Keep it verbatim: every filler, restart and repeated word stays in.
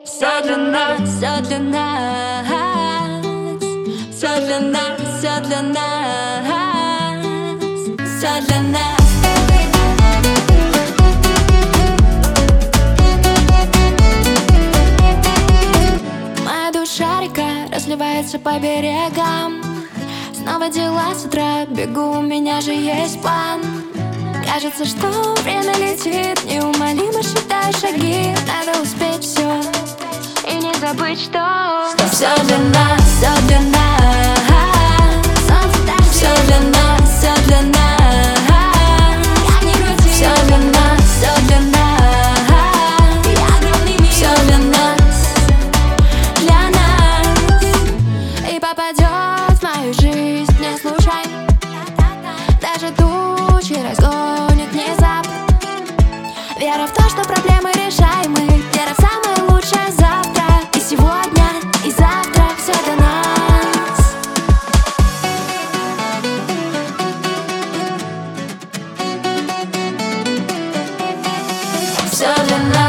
Все для нас, все для нас, все для нас, все для нас, все для нас. Моя душа река разливается по берегам. Снова дела с утра, бегу, у меня же есть план. Кажется, что время летит, неумолимо считаю шаги. Надо успеть все и не забыть, что все для нас, все для нас. Все для нас, все для нас. Все для нас, все для нас. Все для нас, для нас. И попадет в мою жизнь не случайно. Даже тучи разгонит внезапно. Вера в то, что проблемы решаемы. Вера в самое лучшее завтра. И сегодня, и завтра все для нас. Все для нас.